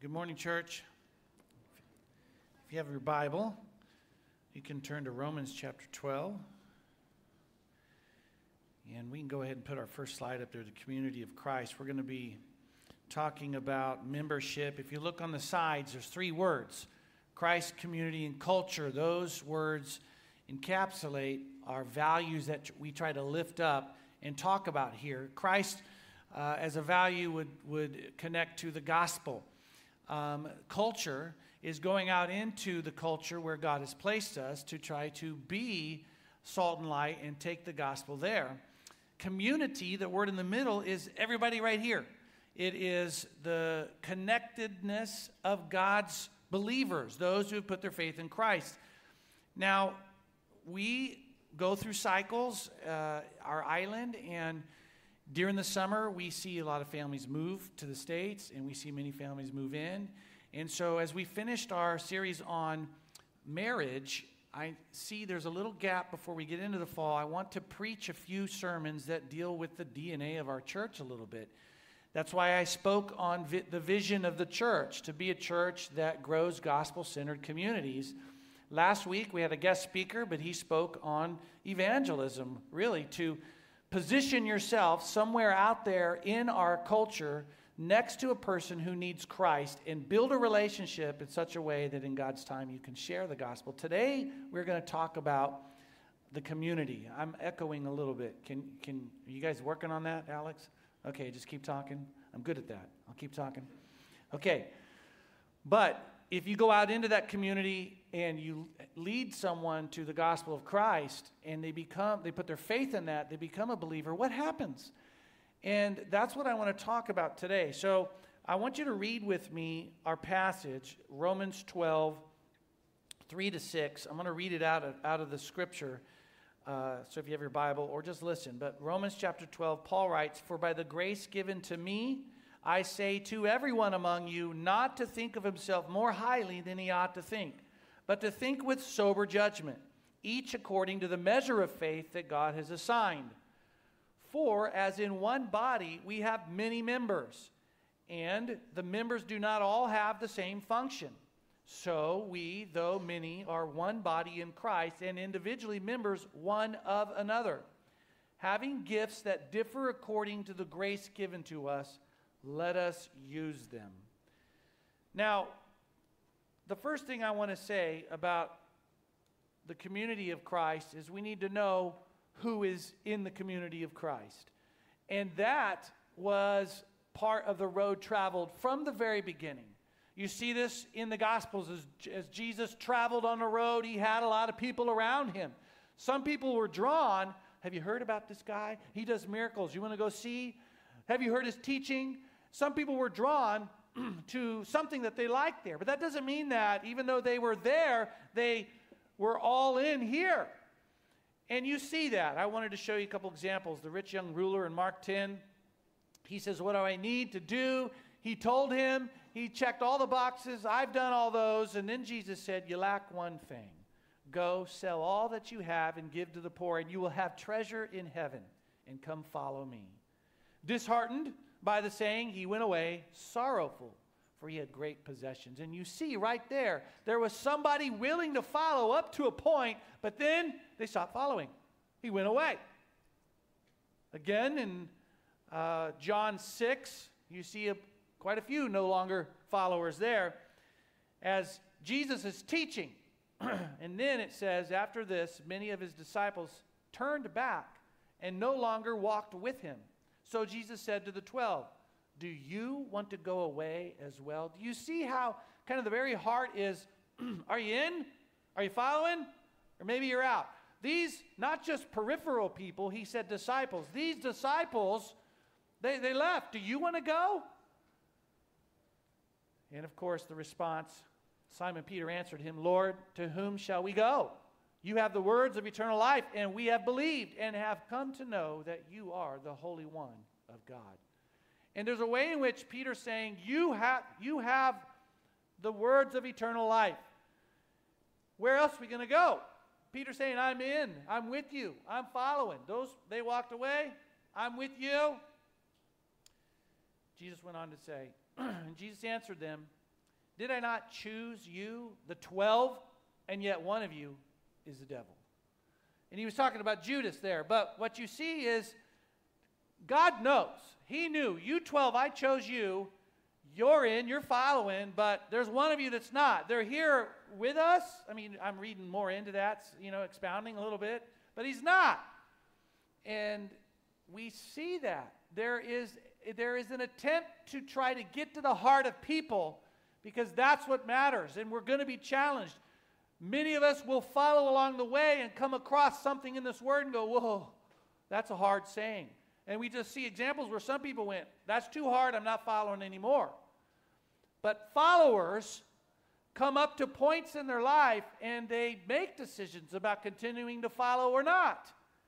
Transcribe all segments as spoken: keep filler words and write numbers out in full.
Good morning, church. If you have your Bible, you can turn to Romans chapter twelve. And we can go ahead and put our first slide up there, the community of Christ. We're going to be talking about membership. If you look on the sides, there's three words: Christ, community, and culture. Those words encapsulate our values that we try to lift up and talk about here. Christ uh, as a value would, would connect to the gospel. Um, culture is going out into the culture where God has placed us to try to be salt and light and take the gospel there. Community, the word in the middle, is everybody right here. It is the connectedness of God's believers, those who have put their faith in Christ. Now, we go through cycles, uh, our island, and during the summer, we see a lot of families move to the States, and we see many families move in. And so as we finished our series on marriage, I see there's a little gap before we get into the fall. I want to preach a few sermons that deal with the D N A of our church a little bit. That's why I spoke on vi- the vision of the church, to be a church that grows gospel-centered communities. Last week, we had a guest speaker, but he spoke on evangelism, really, to position yourself somewhere out there in our culture next to a person who needs Christ and build a relationship in such a way that in God's time you can share the gospel. Today, we're going to talk about the community. I'm echoing a little bit. Can, can, are you guys working on that, Alex? Okay, just keep talking. I'm good at that. I'll keep talking. Okay, but if you go out into that community and you lead someone to the gospel of Christ and they become, they put their faith in that, they become a believer, what happens? And that's what I want to talk about today. So I want you to read with me our passage, Romans twelve, three to six. I'm going to read it out of, out of the scripture. Uh, so if you have your Bible, or just listen. But Romans chapter twelve, Paul writes, "For by the grace given to me, I say to everyone among you not to think of himself more highly than he ought to think, but to think with sober judgment, each according to the measure of faith that God has assigned. For as in one body we have many members, and the members do not all have the same function. So we, though many, are one body in Christ, and individually members one of another, having gifts that differ according to the grace given to us. Let us use them." Now, the first thing I want to say about the community of Christ is we need to know who is in the community of Christ. And that was part of the road traveled from the very beginning. You see this in the Gospels. As, as Jesus traveled on the road, he had a lot of people around him. Some people were drawn. Have you heard about this guy? He does miracles. You want to go see? Have you heard his teaching? Some people were drawn to something that they liked there. But that doesn't mean that even though they were there, they were all in here. And you see that. I wanted to show you a couple examples. The rich young ruler in Mark ten, he says, "What do I need to do?" He told him, he checked all the boxes. I've done all those. And then Jesus said, "You lack one thing. Go sell all that you have and give to the poor, and you will have treasure in heaven. And come follow me." Disheartened by the saying, he went away sorrowful, for he had great possessions. And you see right there, there was somebody willing to follow up to a point, but then they stopped following. He went away. Again, in uh, John six, you see a, quite a few no longer followers there, as Jesus is teaching. And then it says, after this, many of his disciples turned back and no longer walked with him. So Jesus said to the twelve, "Do you want to go away as well?" Do you see how kind of the very heart is, are you in? Are you following? Or maybe you're out. These, not just peripheral people, he said disciples. These disciples, they, they left. Do you want to go? And of course the response, Simon Peter answered him, "Lord, to whom shall we go? You have the words of eternal life, and we have believed and have come to know that you are the Holy One of God." And there's a way in which Peter's saying, you have, you have the words of eternal life. Where else are we going to go? Peter's saying, I'm in. I'm with you. I'm following. Those, they walked away. I'm with you. Jesus went on to say, and Jesus answered them, did I not choose you, the twelve, and yet one of you is the devil? And he was talking about Judas there. But what you see is God knows. He knew, you twelve, I chose you. You're in, you're following, but there's one of you that's not. They're here with us. I mean, I'm reading more into that, you know, expounding a little bit. But he's not. And we see that. There is, there is an attempt to try to get to the heart of people because that's what matters. And we're going to be challenged. Many of us will follow along the way and come across something in this word and go, whoa, that's a hard saying. And we just see examples where some people went, that's too hard, I'm not following anymore. But followers come up to points in their life and they make decisions about continuing to follow or not.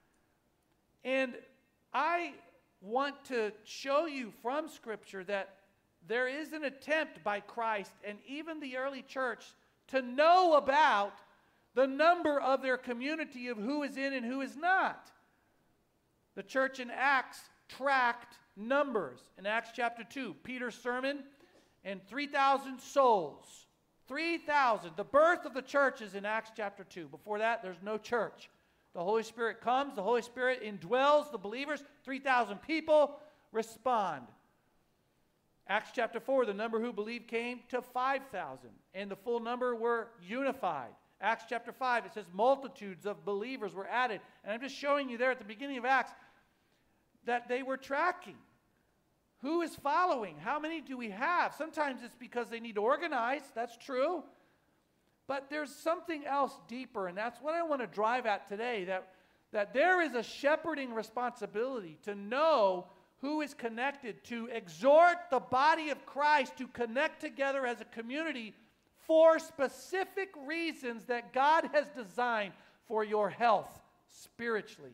And I want to show you from Scripture that there is an attempt by Christ and even the early church to know about the number of their community of who is in and who is not. The church in Acts tracked numbers. In Acts chapter two, Peter's sermon, and three thousand souls. three thousand. The birth of the church is in Acts chapter two. Before that, there's no church. The Holy Spirit comes. The Holy Spirit indwells the believers. three thousand people respond. Acts chapter four, the number who believed came to five thousand, and the full number were unified. Acts chapter five, it says multitudes of believers were added. And I'm just showing you there at the beginning of Acts that they were tracking. Who is following? How many do we have? Sometimes it's because they need to organize. That's true. But there's something else deeper, and that's what I want to drive at today, that, that there is a shepherding responsibility to know who is connected, to exhort the body of Christ to connect together as a community for specific reasons that God has designed for your health spiritually.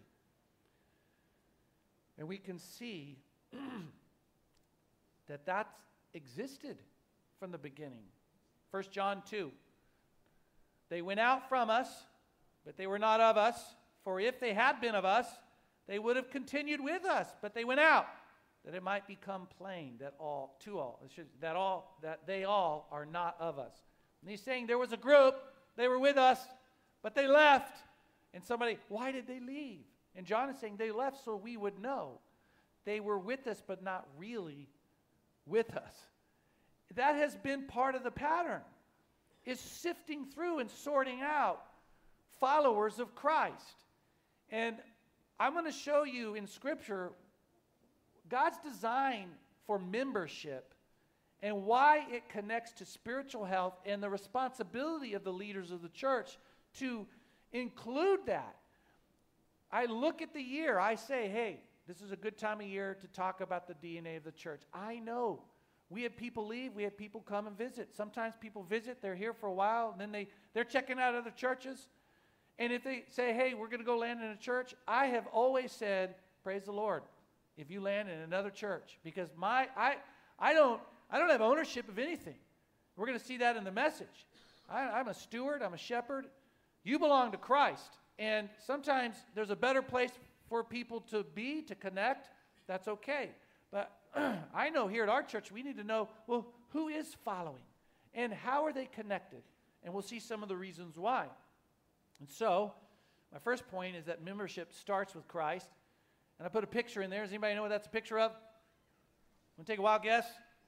And we can see that that's existed from the beginning. First John two. They went out from us, but they were not of us. For if they had been of us, they would have continued with us. But they went out, that it might become plain that all, to all, that all, that they all are not of us. And he's saying there was a group, they were with us, but they left. And somebody, why did they leave? And John is saying they left so we would know. They were with us, but not really with us. That has been part of the pattern, is sifting through and sorting out followers of Christ. And I'm going to show you in Scripture God's design for membership and why it connects to spiritual health and the responsibility of the leaders of the church to include that. I look at the year, I say, hey, this is a good time of year to talk about the D N A of the church. I know. We have people leave, we have people come and visit. Sometimes people visit, they're here for a while, and then they, they're checking out other churches. And if they say, hey, we're going to go land in a church, I have always said, praise the Lord, if you land in another church. Because my I I don't I don't have ownership of anything. We're going to see that in the message. I, I'm a steward, I'm a shepherd. You belong to Christ. And sometimes there's a better place for people to be, to connect. That's okay. But I know here at our church, we need to know, well, who is following? And how are they connected? And we'll see some of the reasons why. And so, my first point is that membership starts with Christ. And I put a picture in there. Does anybody know what that's a picture of? Want to take a wild guess?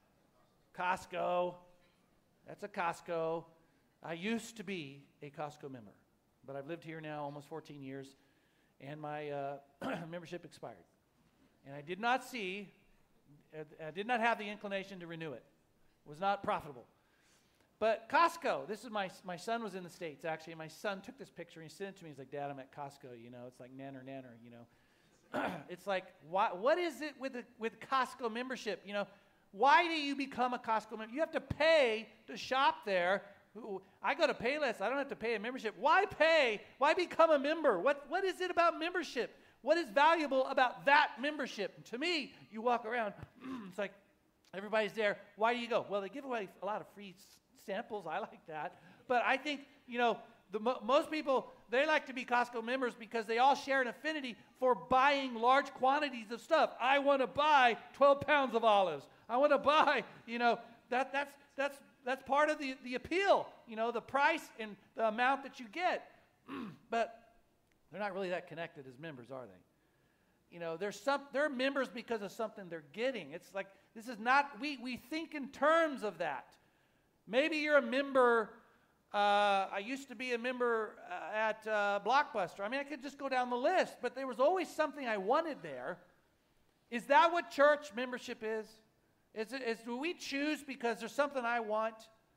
Costco. That's a Costco. I used to be a Costco member, but I've lived here now almost fourteen years, and my uh, membership expired. And I did not see, I did not have the inclination to renew it. It was not profitable. But Costco, this is my, my son was in the States, actually, and my son took this picture and he sent it to me. He's like, Dad, I'm at Costco, you know, it's like nanner, nanner, you know. It's like, why, what is it with, the, with Costco membership? You know, why do you become a Costco member? You have to pay to shop there. I go to Payless. I don't have to pay a membership. Why pay? Why become a member? What, what is it about membership? What is valuable about that membership? And to me, you walk around, it's like everybody's there. Why do you go? Well, they give away a lot of free s- samples. I like that. But I think, you know, the mo- most people, they like to be Costco members because they all share an affinity for buying large quantities of stuff. I want to buy twelve pounds of olives. I want to buy, you know, that that's that's that's part of the, the appeal, you know, the price and the amount that you get. But they're not really that connected as members, are they? You know, there's some, they're members because of something they're getting. It's like, this is not, we, we think in terms of that. Maybe you're a member, uh, I used to be a member uh, at uh, Blockbuster. I mean, I could just go down the list, but there was always something I wanted there. Is that what church membership is? Is, it, is do we choose because there's something I want?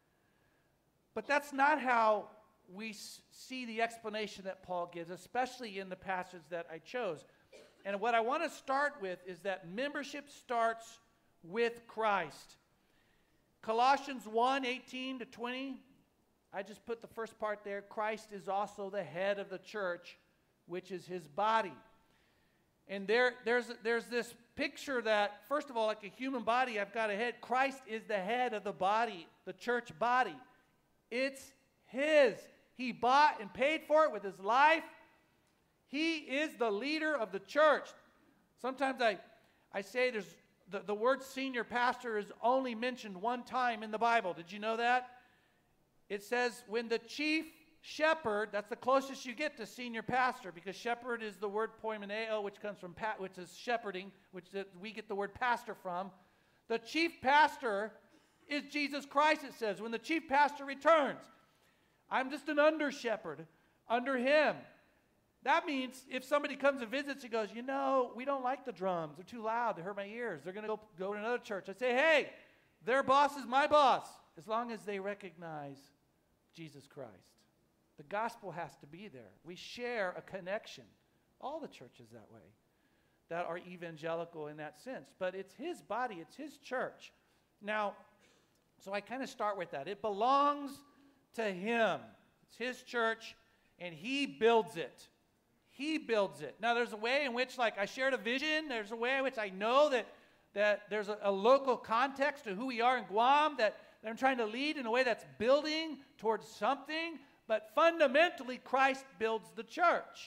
But that's not how we s- see the explanation that Paul gives, especially in the passage that I chose. And what I want to start with is that membership starts with Christ. Colossians one, eighteen to twenty, I just put the first part there. Christ is also the head of the church, which is his body. And there, there's, there's this picture that, first of all, like a human body, I've got a head. Christ is the head of the body, the church body. It's his. He bought and paid for it with his life. He is the leader of the church. Sometimes I, I say there's the, the word senior pastor is only mentioned one time in the Bible. Did you know that? It says when the chief shepherd, that's the closest you get to senior pastor, because shepherd is the word poimeneo, which comes from, pa- which is shepherding, which we get the word pastor from. The chief pastor is Jesus Christ, it says. When the chief pastor returns, I'm just an under shepherd under him. That means if somebody comes and visits and goes, you know, we don't like the drums. They're too loud. They hurt my ears. They're going to go, go to another church. I say, hey, their boss is my boss, as long as they recognize Jesus Christ. The gospel has to be there. We share a connection. All the churches that way that are evangelical in that sense. But it's his body. It's his church. Now, so I kind of start with that. It belongs to him. It's his church, and he builds it. He builds it. Now, there's a way in which, like, I shared a vision. There's a way in which I know that, that there's a, a local context to who we are in Guam, that, that I'm trying to lead in a way that's building towards something. But fundamentally, Christ builds the church.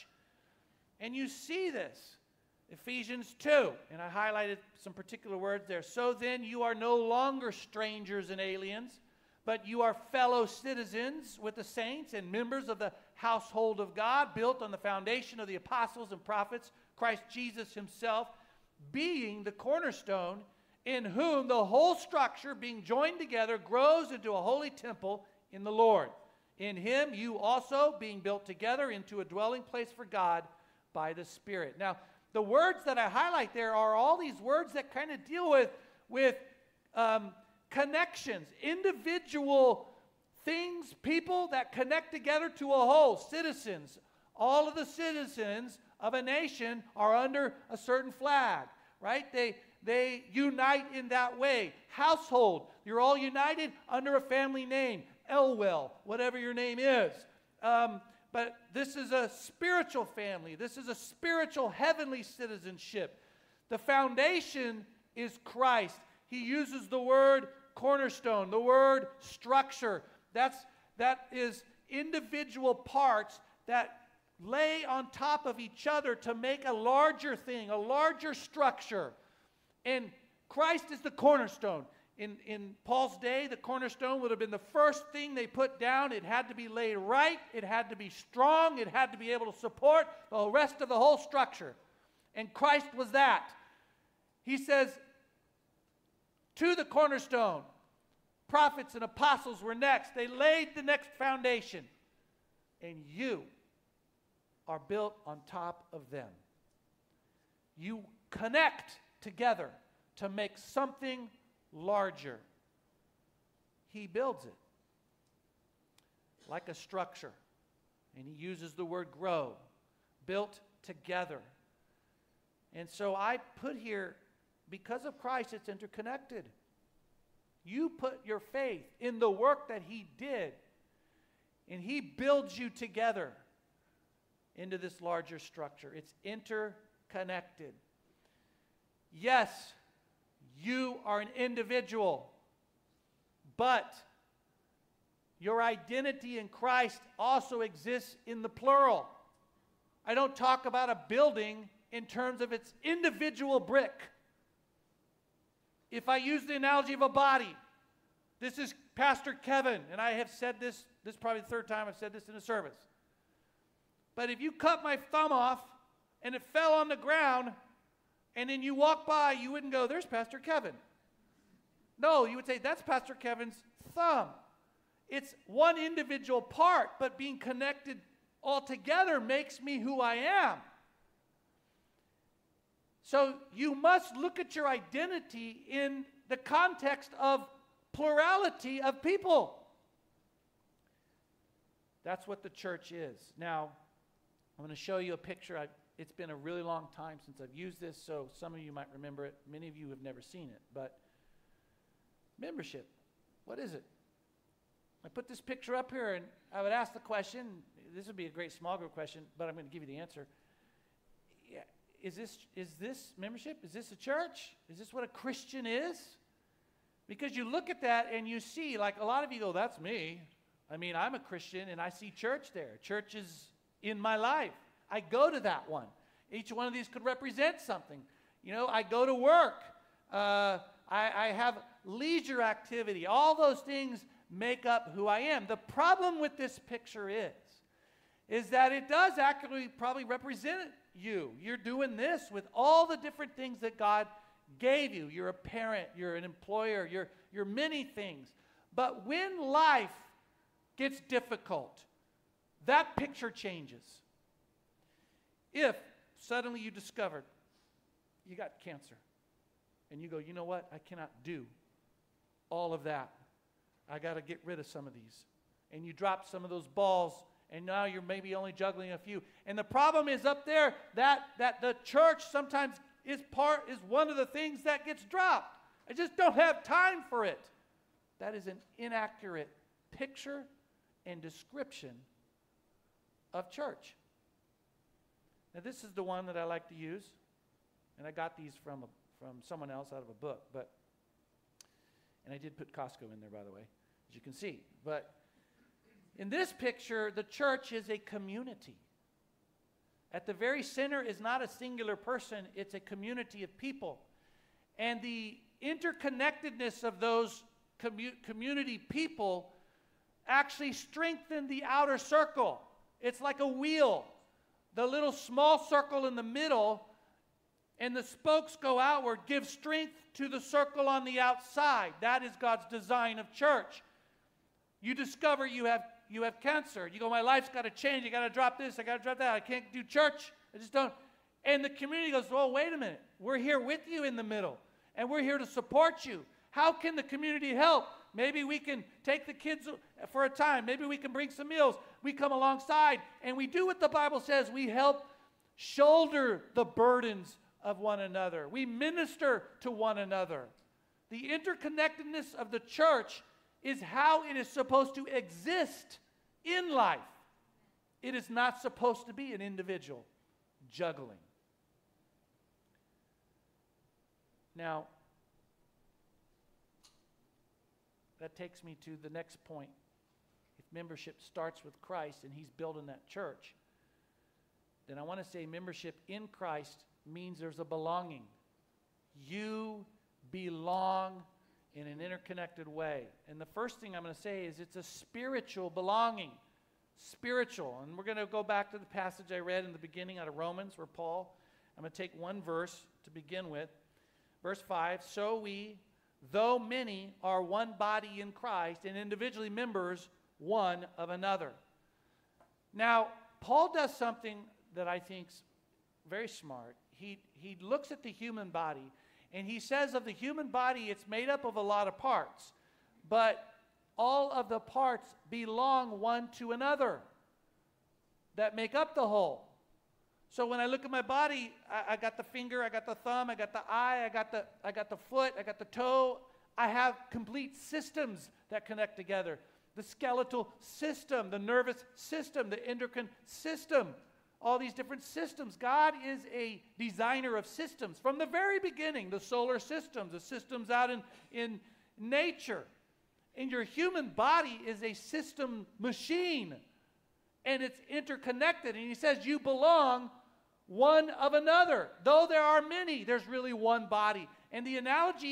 And you see this. Ephesians two. And I highlighted some particular words there. So then you are no longer strangers and aliens, but you are fellow citizens with the saints and members of the household of God, built on the foundation of the apostles and prophets, Christ Jesus himself, being the cornerstone, in whom the whole structure, being joined together, grows into a holy temple in the Lord. In him you also, being built together into a dwelling place for God by the Spirit. Now, the words that I highlight there are all these words that kind of deal with, with um, connections, individual things, people that connect together to a whole, citizens. All of the citizens of a nation are under a certain flag, right? They, they unite in that way. Household, you're all united under a family name. Elwell, whatever your name is. Um, but this is a spiritual family. This is a spiritual heavenly citizenship. The foundation is Christ. He uses the word cornerstone, the word structure. That's, that is individual parts that lay on top of each other to make a larger thing, a larger structure. And Christ is the cornerstone. In, in Paul's day, the cornerstone would have been the first thing they put down. It had to be laid right. It had to be strong. It had to be able to support the rest of the whole structure. And Christ was that. He says, to the cornerstone, prophets and apostles were next. They laid the next foundation. And you are built on top of them. You connect together to make something larger. He builds it like a structure. And he uses the word grow, built together. And so I put here, because of Christ, it's interconnected. You put your faith in the work that he did, and he builds you together into this larger structure. It's interconnected. Yes, you are an individual, but your identity in Christ also exists in the plural. I don't talk about a building in terms of its individual brick. If I use the analogy of a body, This is Pastor Kevin, and I have said this, this is probably the third time I've said this in a service. But if you cut my thumb off and it fell on the ground, and then you walk by, you wouldn't go, there's Pastor Kevin. No, you would say, that's Pastor Kevin's thumb. It's one individual part, but being connected all together makes me who I am. So you must look at your identity in the context of plurality of people. That's what the church is. Now, I'm going to show you a picture. I've, it's been a really long time since I've used this, so some of you might remember it. Many of you have never seen it. But membership, what is it? I put this picture up here, and I would ask the question. This would be a great small group question, but I'm going to give you the answer. Yeah, is this, is this membership? Is this a church? Is this what a Christian is? Because you look at that and you see, like a lot of you go, that's me. I mean, I'm a Christian and I see church there. Church is in my life. I go to that one. Each one of these could represent something. You know, I go to work. Uh, I, I have leisure activity. All those things make up who I am. The problem with this picture is, is that it does accurately probably represent you. You're doing this with all the different things that God gave you. You're a parent, you're an employer, you're, you're many things. But when life gets difficult, that picture changes. If suddenly you discovered you got cancer, and you go, you know what, I cannot do all of that. I got to get rid of some of these. And you drop some of those balls, and now you're maybe only juggling a few. And the problem is up there that, that the church sometimes is part is one of the things that gets dropped. I just don't have time for it. That is an inaccurate picture and description of church. Now this is the one that I like to use, and I got these from a, from someone else out of a book, but and I did put Costco in there, by the way, as you can see. But in this picture, the church is a community. At the very center is not a singular person, it's a community of people. And the interconnectedness of those commu- community people actually strengthen the outer circle. It's like a wheel. The little small circle in the middle and the spokes go outward, give strength to the circle on the outside. That is God's design of church. You discover you have You have cancer. You go, my life's got to change. I got to drop this. I got to drop that. I can't do church. I just don't. And the community goes, well, wait a minute. We're here with you in the middle, and we're here to support you. How can the community help? Maybe we can take the kids for a time. Maybe we can bring some meals. We come alongside, and we do what the Bible says. We help shoulder the burdens of one another. We minister to one another. The interconnectedness of the church is how it is supposed to exist in life. It is not supposed to be an individual juggling. Now, that takes me to the next point. If membership starts with Christ and he's building that church, then I want to say membership in Christ means there's a belonging. You belong in an interconnected way. And the first thing I'm going to say is it's a spiritual belonging. Spiritual. And we're going to go back to the passage I read in the beginning out of Romans where Paul, I'm going to take one verse to begin with. Verse five, so we, though many, are one body in Christ and individually members one of another. Now, Paul does something that I think's very smart. He, he looks at the human body, and he says of the human body, it's made up of a lot of parts, but all of the parts belong one to another that make up the whole. So when I look at my body, I, I got the finger, I got the thumb, I got the eye, I got the, I got the foot, I got the toe. I have complete systems that connect together. The skeletal system, the nervous system, the endocrine system, all these different systems. God is a designer of systems. From the very beginning, the solar systems, the systems out in, in nature. And your human body is a system machine. And it's interconnected. And he says you belong one of another. Though there are many, there's really one body. And the analogy is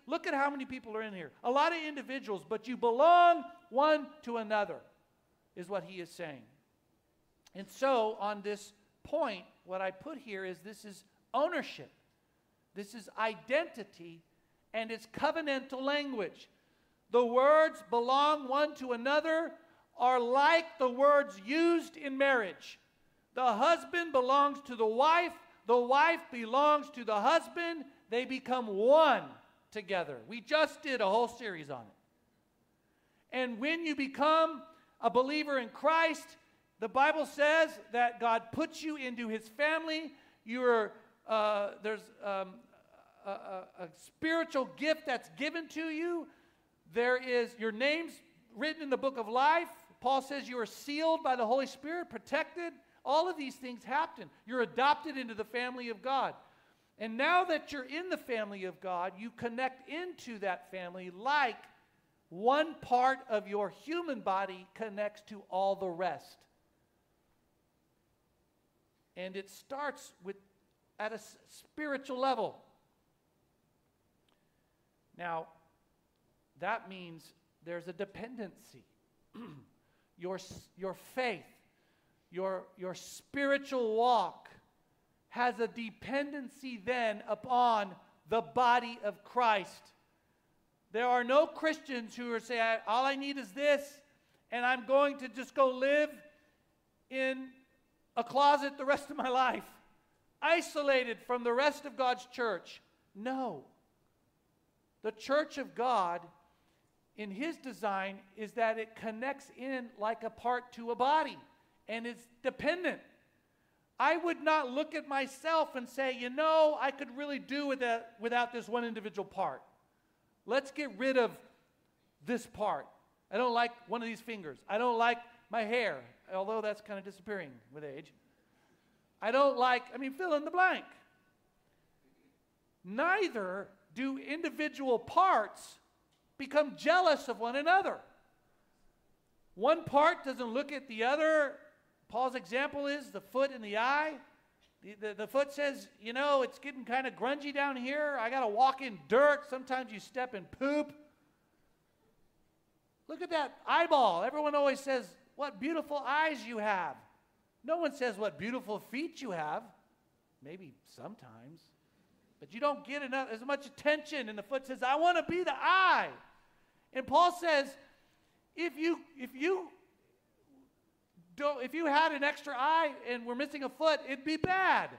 Look at how many people are in here. A lot of individuals, but you belong one to another, is what he is saying. And so, on this point, what I put here is this is ownership. This is identity, and it's covenantal language. The words belong one to another are like the words used in marriage. The husband belongs to the wife. The wife belongs to the husband. They become one together. We just did a whole series on it. And when you become a believer in Christ, the Bible says that God puts you into his family. You're, uh, there's um, a, a, a spiritual gift that's given to you. There is, your name's written in the book of life. Paul says you are sealed by the Holy Spirit, protected. All of these things happen. You're adopted into the family of God. And now that you're in the family of God, you connect into that family like one part of your human body connects to all the rest. And it starts with at a s- spiritual level. Now, that means there's a dependency. your, your faith, your, your spiritual walk has a dependency then upon the body of Christ. There are no Christians who are saying, all I need is this, and I'm going to just go live in a closet the rest of my life, isolated from the rest of God's church. No. The church of God, in his design, is that it connects in like a part to a body, and it's dependent. I would not look at myself and say, you know, I could really do with that without this one individual part. Let's get rid of this part. I don't like one of these fingers. I don't like my hair, although that's kind of disappearing with age. I don't like, I mean, fill in the blank. Neither do individual parts become jealous of one another. One part doesn't look at the other. Paul's example is the foot and the eye. The, the, the foot says, you know, it's getting kind of grungy down here. I got to walk in dirt. Sometimes you step in poop. Look at that eyeball. Everyone always says, what beautiful eyes you have. No one says what beautiful feet you have. Maybe sometimes. But you don't get enough, as much attention. And the foot says, I want to be the eye. And Paul says, if you, if you, don't, if you had an extra eye and we're missing a foot, it'd be bad.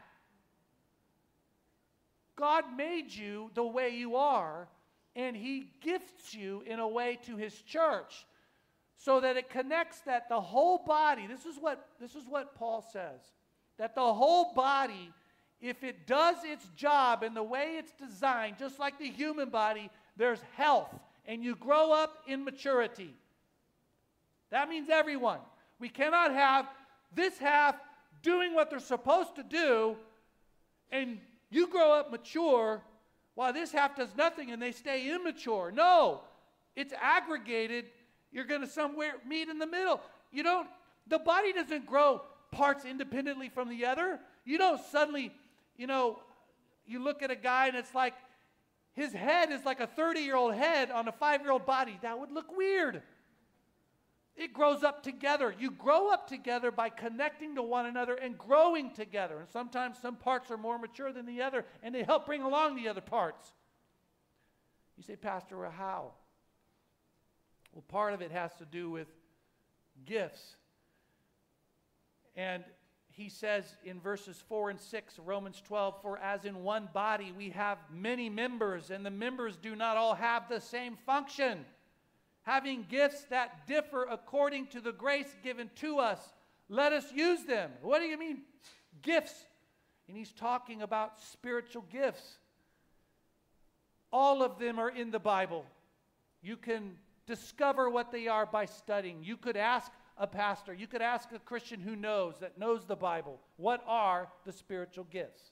God made you the way you are, and he gifts you in a way to his church so that it connects that the whole body, this is what, this is what Paul says, that the whole body, if it does its job in the way it's designed, just like the human body, there's health, and you grow up in maturity. That means everyone. We cannot have this half doing what they're supposed to do, and you grow up mature while this half does nothing and they stay immature. No, it's aggregated. You're going to somewhere meet in the middle. You don't, the body doesn't grow parts independently from the other. You don't suddenly, you know, you look at a guy and it's like his head is like a thirty-year-old head on a five-year-old body. That would look weird. It grows up together. You grow up together by connecting to one another and growing together. And sometimes some parts are more mature than the other, and they help bring along the other parts. You say, Pastor, well, how? Well, part of it has to do with gifts. And he says in verses four and six, Romans twelve, for as in one body we have many members, and the members do not all have the same function. Having gifts that differ according to the grace given to us, let us use them. What do you mean, gifts? And he's talking about spiritual gifts. All of them are in the Bible. You can discover what they are by studying. You could ask a pastor, you could ask a Christian who knows, that knows the Bible, what are the spiritual gifts?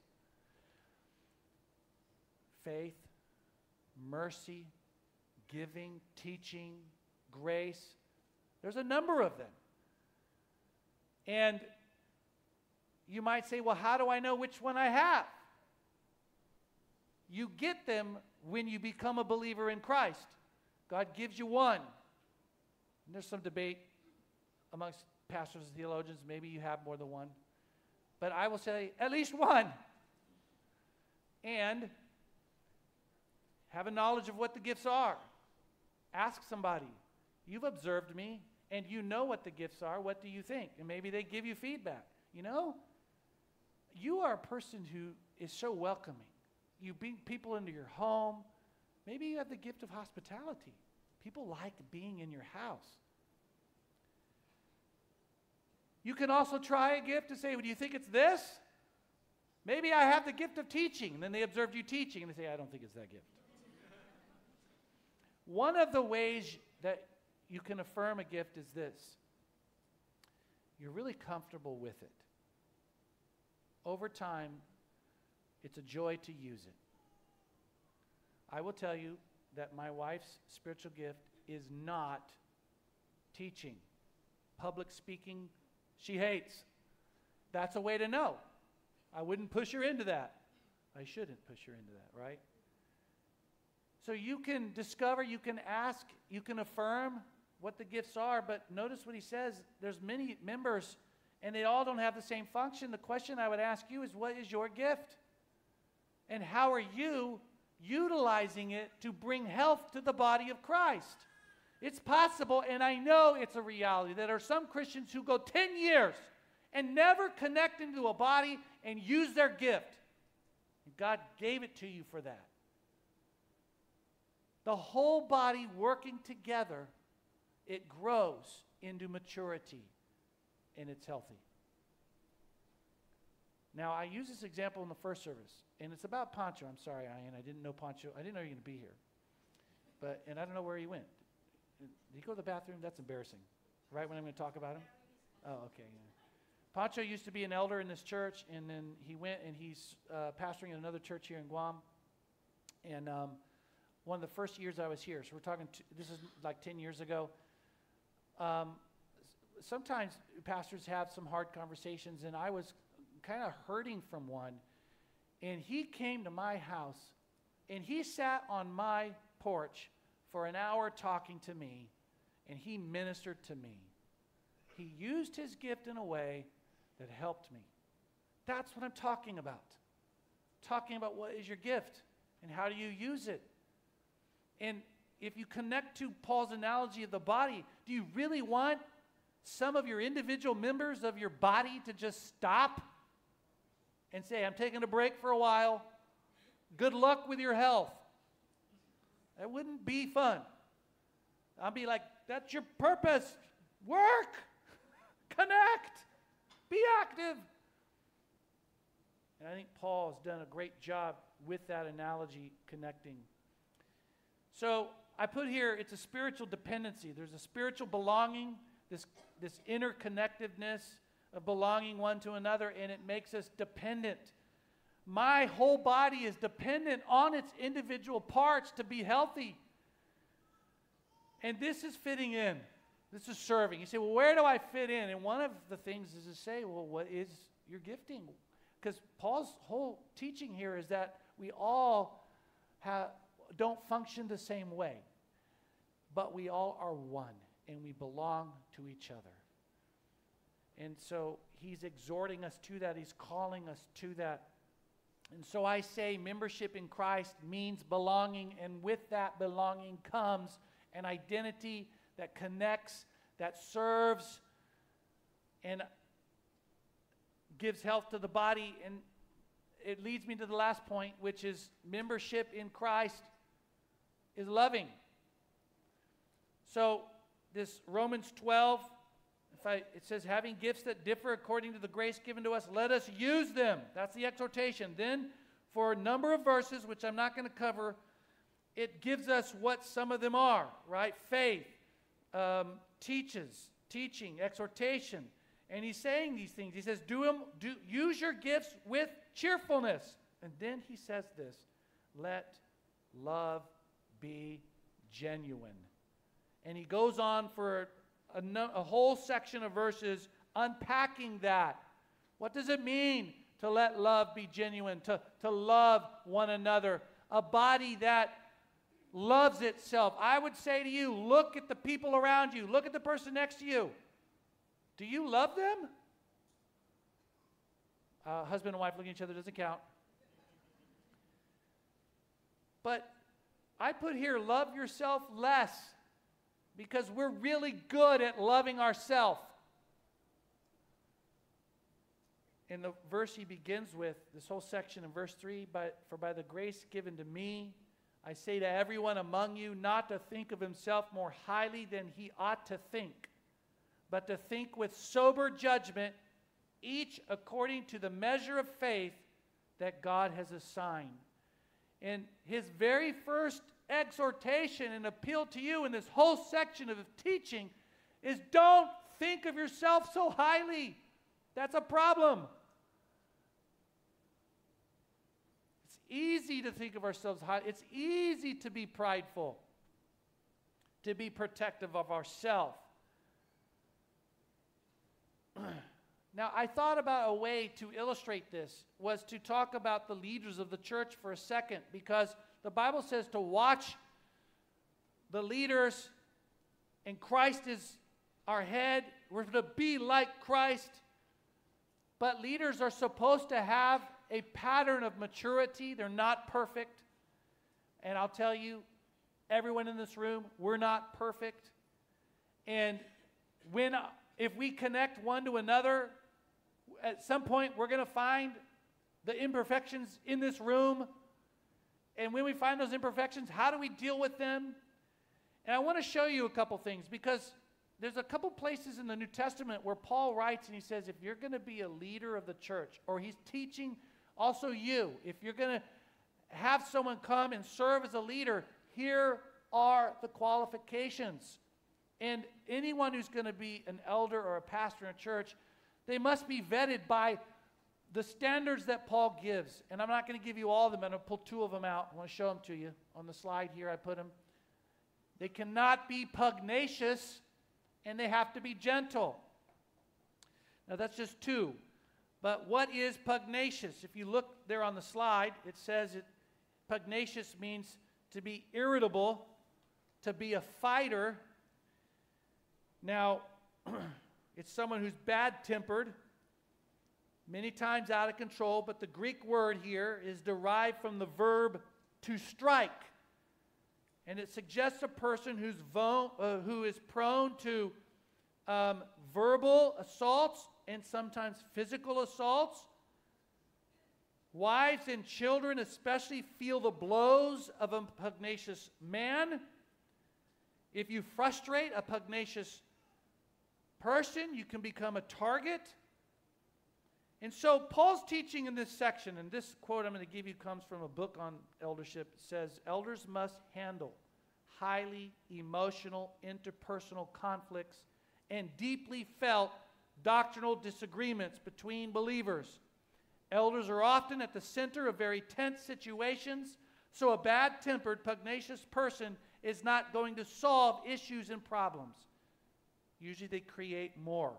Faith, mercy, giving, teaching, grace. There's a number of them. And you might say, well, how do I know which one I have? You get them when you become a believer in Christ. God gives you one. And there's some debate amongst pastors and theologians. Maybe you have more than one. But I will say at least one. And have a knowledge of what the gifts are. Ask somebody. You've observed me, and you know what the gifts are. What do you think? And maybe they give you feedback. You know, you are a person who is so welcoming. You bring people into your home. Maybe you have the gift of hospitality. People like being in your house. You can also try a gift to say, well, do you think it's this? Maybe I have the gift of teaching. And then they observed you teaching, and they say, I don't think it's that gift. One of the ways that you can affirm a gift is this. You're really comfortable with it. Over time, it's a joy to use it. I will tell you that my wife's spiritual gift is not teaching. Public speaking, she hates. That's a way to know. I wouldn't push her into that. I shouldn't push her into that, right? So you can discover, you can ask, you can affirm what the gifts are, but notice what he says. There's many members, and they all don't have the same function. The question I would ask you is, what is your gift? And how are you utilizing it to bring health to the body of Christ? It's possible, and I know it's a reality, that there are some Christians who go ten years and never connect into a body and use their gift. And God gave it to you for that. The whole body working together, it grows into maturity, and it's healthy. Now, I use this example in the first service, and it's about Pancho. I'm sorry, Ian, I didn't know Pancho. I didn't know you were going to be here. But, and I don't know where he went. Did he go to the bathroom? That's embarrassing. Right when I'm going to talk about him? Oh, okay. Yeah. Pancho used to be an elder in this church, and then he went and he's uh, pastoring in another church here in Guam. And um, one of the first years I was here, so we're talking, t- this is like ten years ago. Um, sometimes pastors have some hard conversations, and I was kind of hurting from one. And he came to my house, and he sat on my porch for an hour talking to me, and he ministered to me. He used his gift in a way that helped me. That's what I'm talking about. Talking about what is your gift, and how do you use it. And if you connect to Paul's analogy of the body, do you really want some of your individual members of your body to just stop and say, I'm taking a break for a while. Good luck with your health. That wouldn't be fun. I'd be like, that's your purpose. Work. Connect. Be active. And I think Paul has done a great job with that analogy connecting. So I put here, it's a spiritual dependency. There's a spiritual belonging, this, this interconnectedness of belonging one to another, and it makes us dependent. My whole body is dependent on its individual parts to be healthy. And this is fitting in. This is serving. You say, well, where do I fit in? And one of the things is to say, well, what is your gifting? Because Paul's whole teaching here is that we all have, don't function the same way, but we all are one, and we belong to each other. And so he's exhorting us to that. He's calling us to that. And so I say membership in Christ means belonging, and with that belonging comes an identity that connects, that serves, and gives health to the body. And it leads me to the last point, which is membership in Christ is loving. So this Romans twelve, if I, it says, having gifts that differ according to the grace given to us, let us use them. That's the exhortation. Then for a number of verses, which I'm not going to cover, it gives us what some of them are, right? Faith, um, teaches, teaching, exhortation. And he's saying these things. He says, do them, do, use your gifts with cheerfulness. And then he says this, let love be genuine. And he goes on for a, no, a whole section of verses unpacking that. What does it mean to let love be genuine, to, to love one another a body that loves itself. I would say to you, look at the people around you. Look at the person next to you. Do you love them? Uh, husband and wife looking at each other doesn't count. But I put here, love yourself less, because we're really good at loving ourselves. In the verse he begins with, this whole section in verse three, but for by the grace given to me, I say to everyone among you not to think of himself more highly than he ought to think, but to think with sober judgment, each according to the measure of faith that God has assigned. And his very first exhortation and appeal to you in this whole section of teaching is, don't think of yourself so highly. That's a problem. It's easy to think of ourselves highly. It's easy to be prideful, to be protective of ourselves. Now, I thought about a way to illustrate this was to talk about the leaders of the church for a second, because the Bible says to watch the leaders, and Christ is our head. We're to be like Christ. But leaders are supposed to have a pattern of maturity. They're not perfect. And I'll tell you, everyone in this room, we're not perfect. And when, if we connect one to another, at some point we're going to find the imperfections in this room. And when we find those imperfections, how do we deal with them? And I want to show you a couple things, because there's a couple places in the New Testament where Paul writes and he says, if you're going to be a leader of the church, or he's teaching also you, if you're going to have someone come and serve as a leader, here are the qualifications. And anyone who's going to be an elder or a pastor in a church, they must be vetted by the standards that Paul gives. And I'm not going to give you all of them. I'm going to pull two of them out. I want to show them to you. On the slide here, I put them. They cannot be pugnacious, and they have to be gentle. Now, that's just two. But what is pugnacious? If you look there on the slide, it says it, pugnacious means to be irritable, to be a fighter. Now, it's someone who's bad-tempered, many times out of control, but the Greek word here is derived from the verb to strike. And it suggests a person who's vo- uh, who is prone to um, verbal assaults and sometimes physical assaults. Wives and children especially feel the blows of a pugnacious man. If you frustrate a pugnacious person, you can become a target. And so Paul's teaching in this section, and this quote I'm going to give you comes from a book on eldership. It says, elders must handle highly emotional interpersonal conflicts and deeply felt doctrinal disagreements between believers. Elders are often at the center of very tense situations, so a bad-tempered, pugnacious person is not going to solve issues and problems. Usually they create more.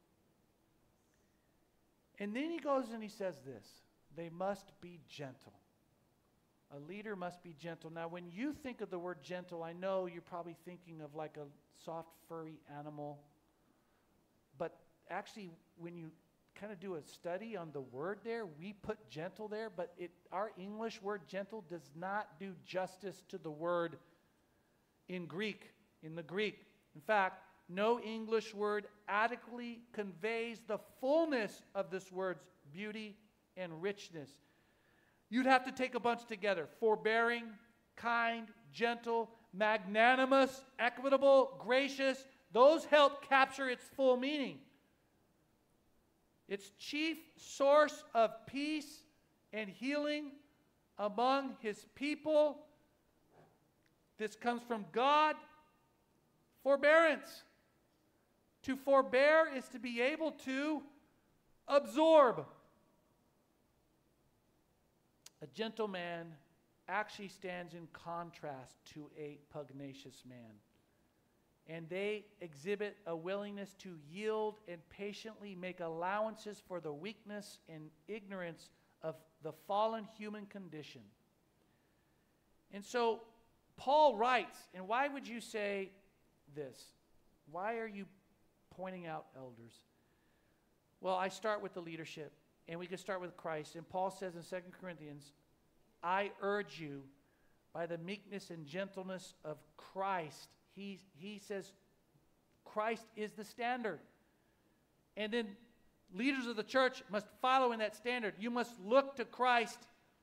And then he goes and he says this, they must be gentle. A leader must be gentle. Now, when you think of the word gentle, I know you're probably thinking of like a soft, furry animal. But actually, when you kind of do a study on the word there, we put gentle there, but it, our English word gentle does not do justice to the word in Greek, in the Greek. In fact, no English word adequately conveys the fullness of this word's beauty and richness. You'd have to take a bunch together. Forbearing, kind, gentle, magnanimous, equitable, gracious. Those help capture its full meaning. Its chief source of peace and healing among his people. This comes from God. Forbearance. To forbear is to be able to absorb. A gentle man actually stands in contrast to a pugnacious man. And they exhibit a willingness to yield and patiently make allowances for the weakness and ignorance of the fallen human condition. And so Paul writes, and why would you say this? Why are you pointing out elders? Well, I start with the leadership, and we can start with Christ. And Paul says in Second Corinthians, I urge you by the meekness and gentleness of Christ. He, he says Christ is the standard. And then leaders of the church must follow in that standard. You must look to Christ.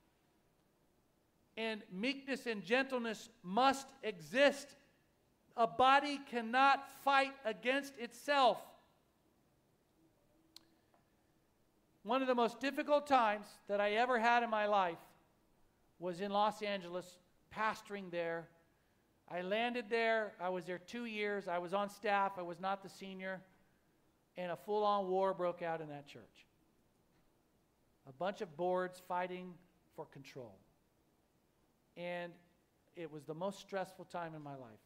And meekness and gentleness must exist. A body cannot fight against itself. One of the most difficult times that I ever had in my life was in Los Angeles, pastoring there. I landed there. I was there two years. I was on staff. I was not the senior. And a full-on war broke out in that church. A bunch of boards fighting for control. And it was the most stressful time in my life.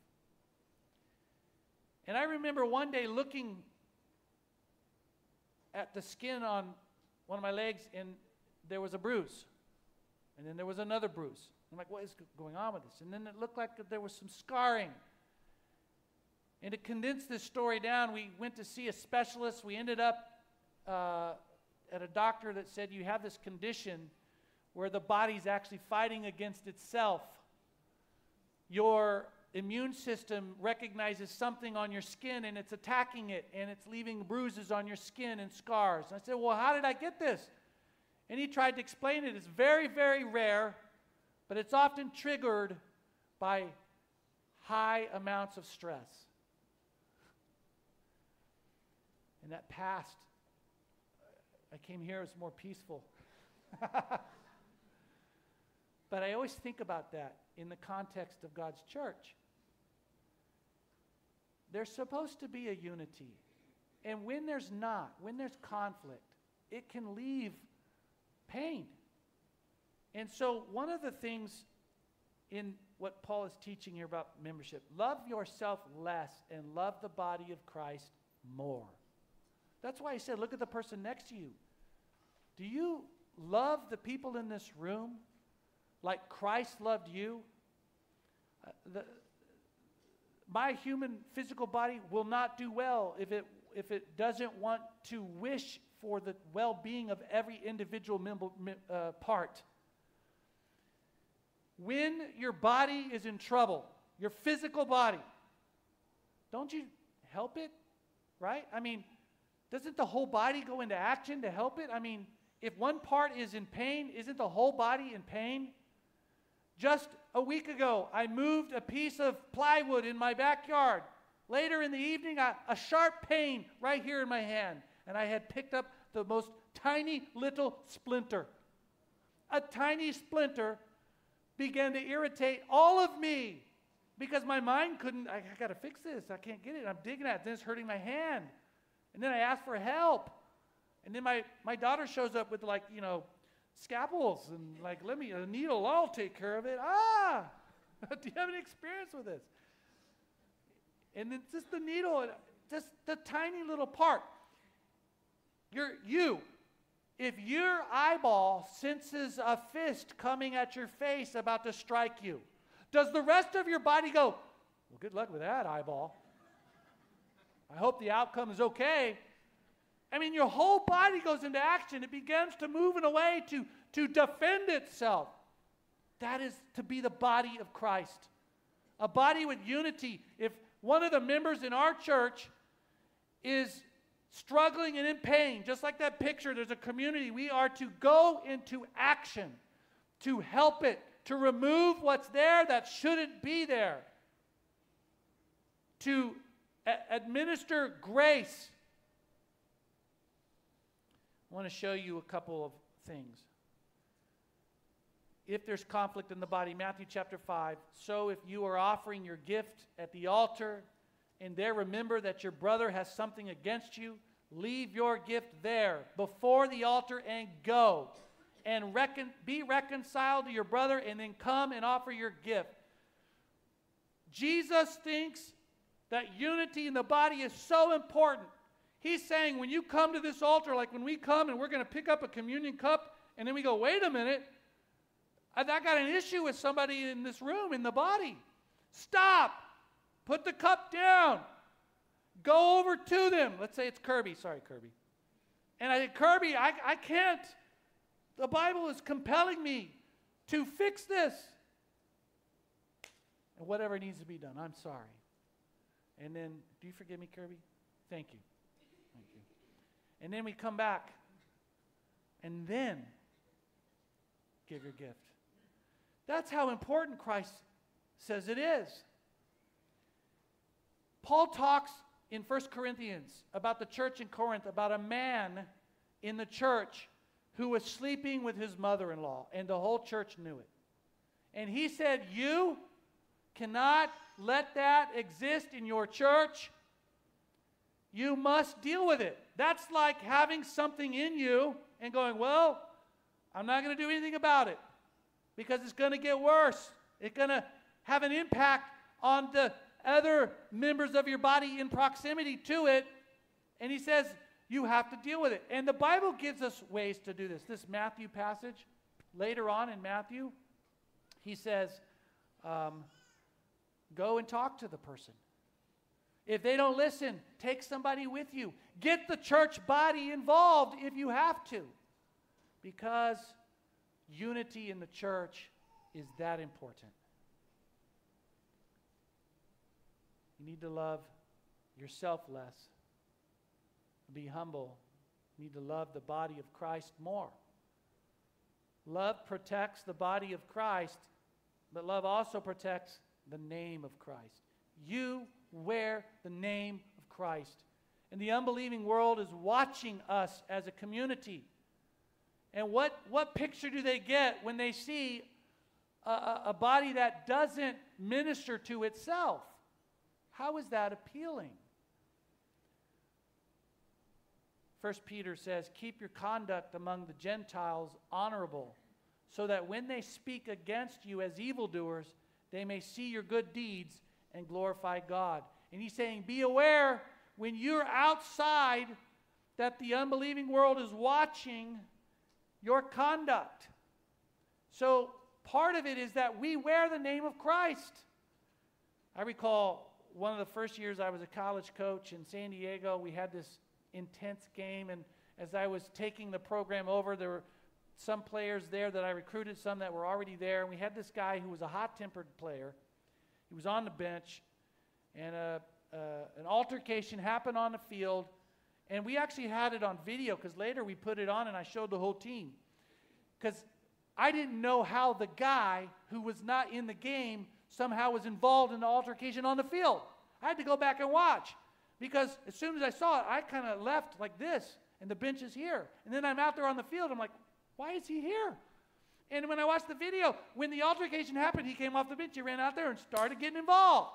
And I remember one day looking at the skin on one of my legs, and there was a bruise. And then there was another bruise. I'm like, what is going on with this? And then it looked like there was some scarring. And to condense this story down, we went to see a specialist. We ended up uh, at a doctor that said, you have this condition where the body's actually fighting against itself. Your immune system recognizes something on your skin, and it's attacking it, and it's leaving bruises on your skin and scars. And I said, well, how did I get this? And he tried to explain it. It's very, very rare, but it's often triggered by high amounts of stress. And that passed. I came here, it was more peaceful. But I always think about that in the context of God's church. There's supposed to be a unity. And when there's not, when there's conflict, it can leave pain. And so one of the things in what Paul is teaching here about membership, love yourself less and love the body of Christ more. That's why he said, look at the person next to you. Do you love the people in this room like Christ loved you? Uh, the, my human physical body will not do well if it, if it doesn't want to wish for the well-being of every individual member, uh, part. When your body is in trouble, your physical body, don't you help it, right? I mean, doesn't the whole body go into action to help it? I mean, if one part is in pain, isn't the whole body in pain? Just a week ago, I moved a piece of plywood in my backyard. Later in the evening, I, a sharp pain right here in my hand. And I had picked up the most tiny little splinter. A tiny splinter began to irritate all of me because my mind couldn't, I, I got to fix this. I can't get it. I'm digging at it. Then it's hurting my hand. And then I asked for help. And then my, my daughter shows up with, like, you know, scalpels and like, let me, a needle, I'll take care of it. Ah, do you have any experience with this? And then just the needle, just the tiny little part. You're, you, if your eyeball senses a fist coming at your face about to strike you, does the rest of your body go, well, good luck with that eyeball. I hope the outcome is okay. I mean, your whole body goes into action. It begins to move in a way to, to defend itself. That is to be the body of Christ. A body with unity. If one of the members in our church is struggling and in pain, just like that picture, there's a community. We are to go into action to help it, to remove what's there that shouldn't be there, to a- administer grace. I want to show you a couple of things. If there's conflict in the body, Matthew chapter five, so if you are offering your gift at the altar and there remember that your brother has something against you, leave your gift there before the altar and go and recon- be reconciled to your brother and then come and offer your gift. Jesus thinks that unity in the body is so important. He's saying when you come to this altar, like when we come and we're going to pick up a communion cup and then we go, wait a minute, I, I got an issue with somebody in this room, in the body. Stop. Put the cup down. Go over to them. Let's say it's Kirby. Sorry, Kirby. And I said, Kirby, I, I can't. The Bible is compelling me to fix this. And whatever needs to be done, I'm sorry. And then, do you forgive me, Kirby? Thank you. Thank you. And then we come back. And then give your gift. That's how important Christ says it is. Paul talks in First Corinthians about the church in Corinth, about a man in the church who was sleeping with his mother-in-law, and the whole church knew it. And he said, you cannot let that exist in your church. You must deal with it. That's like having something in you and going, well, I'm not going to do anything about it because it's going to get worse. It's going to have an impact on the other members of your body in proximity to it. And he says, you have to deal with it. And the Bible gives us ways to do this. This Matthew passage, later on in Matthew, he says, um, go and talk to the person. If they don't listen, take somebody with you. Get the church body involved if you have to. Because unity in the church is that important. You need to love yourself less. Be humble. You need to love the body of Christ more. Love protects the body of Christ, but love also protects the name of Christ. You wear the name of Christ. And the unbelieving world is watching us as a community. And what, what picture do they get when they see a, a, a body that doesn't minister to itself? How is that appealing? First Peter says, keep your conduct among the Gentiles honorable, so that when they speak against you as evildoers, they may see your good deeds and glorify God. And he's saying, be aware when you're outside that the unbelieving world is watching your conduct. So part of it is that we wear the name of Christ. I recall one of the first years I was a college coach in San Diego, we had this intense game, and as I was taking the program over, there were some players there that I recruited, some that were already there, and we had this guy who was a hot-tempered player. He was on the bench, and a, uh, an altercation happened on the field, and we actually had it on video because later we put it on and I showed the whole team. Because I didn't know how the guy who was not in the game somehow was involved in the altercation on the field. I had to go back and watch because as soon as I saw it, I kind of left like this, and the bench is here. And then I'm out there on the field, I'm like, why is he here? And when I watched the video, when the altercation happened, he came off the bench, he ran out there and started getting involved.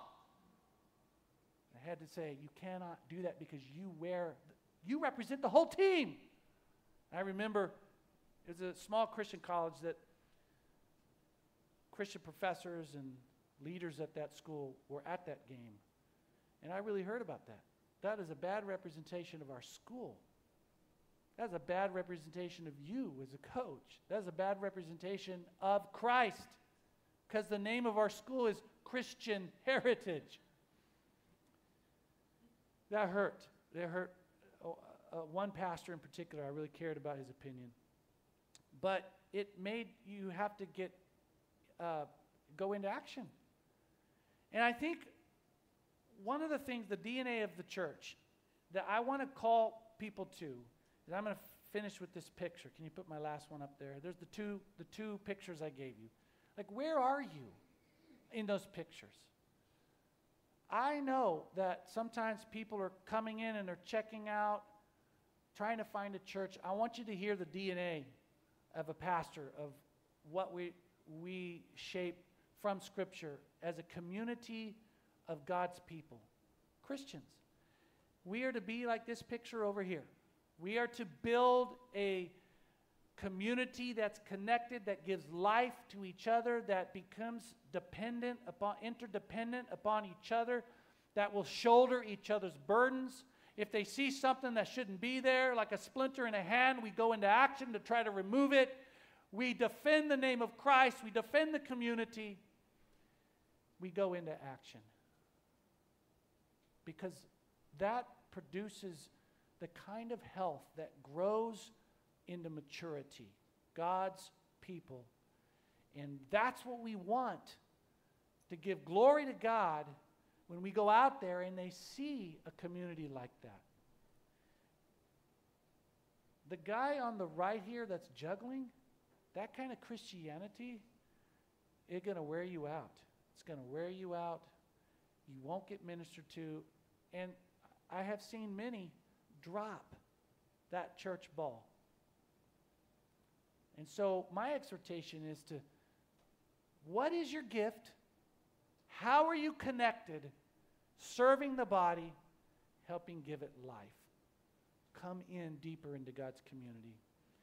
I had to say, you cannot do that because you wear, you represent the whole team. I remember it was a small Christian college that Christian professors and leaders at that school were at that game. And I really heard about that. That is a bad representation of our school. That's a bad representation of you as a coach. That's a bad representation of Christ, because the name of our school is Christian Heritage. That hurt. That hurt. Oh, uh, one pastor in particular, I really cared about his opinion. But it made you have to get uh, go into action. And I think one of the things, the D N A of the church, that I want to call people to, is I'm going to finish with this picture. Can you put my last one up there? There's the two, the two pictures I gave you. Like, where are you in those pictures? I know that sometimes people are coming in and they're checking out, trying to find a church. I want you to hear the D N A of a pastor, of what we, we shape from Scripture as a community of God's people, Christians. We are to be like this picture over here. We are to build a community that's connected, that gives life to each other, that becomes dependent upon, interdependent upon each other, that will shoulder each other's burdens. If they see something that shouldn't be there, like a splinter in a hand, we go into action to try to remove it. We defend the name of Christ. We defend the community. We go into action. Because that produces the kind of health that grows into maturity. God's people. And that's what we want, to give glory to God when we go out there and they see a community like that. The guy on the right here that's juggling, that kind of Christianity, it's going to wear you out. It's going to wear you out. You won't get ministered to. And I have seen many drop that church ball. And so my exhortation is to, what is your gift? How are you connected? Serving the body, helping give it life. Come in deeper into God's community.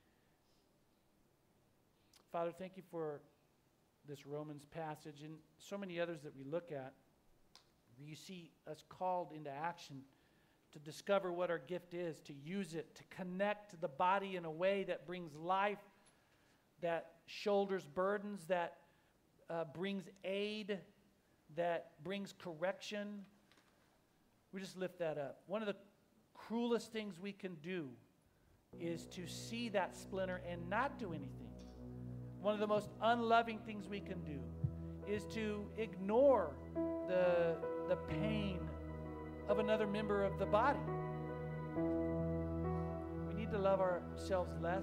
Father, thank you for this Romans passage and so many others that we look at. You see us called into action to discover what our gift is, to use it, to connect the body in a way that brings life, that shoulders burdens, that uh, brings aid, that brings correction. We just lift that up. One of the cruelest things we can do is to see that splinter and not do anything. One of the most unloving things we can do is to ignore the, the pain of another member of the body. We need to love ourselves less.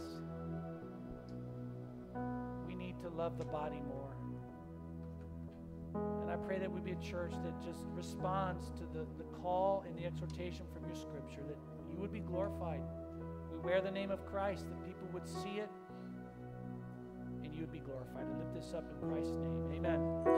We need to love the body more. And I pray that we be a church that just responds to the, the call and the exhortation from your scripture, that you would be glorified. We wear the name of Christ, that people would see it, and you would be glorified. And lift this up in Christ's name. Amen.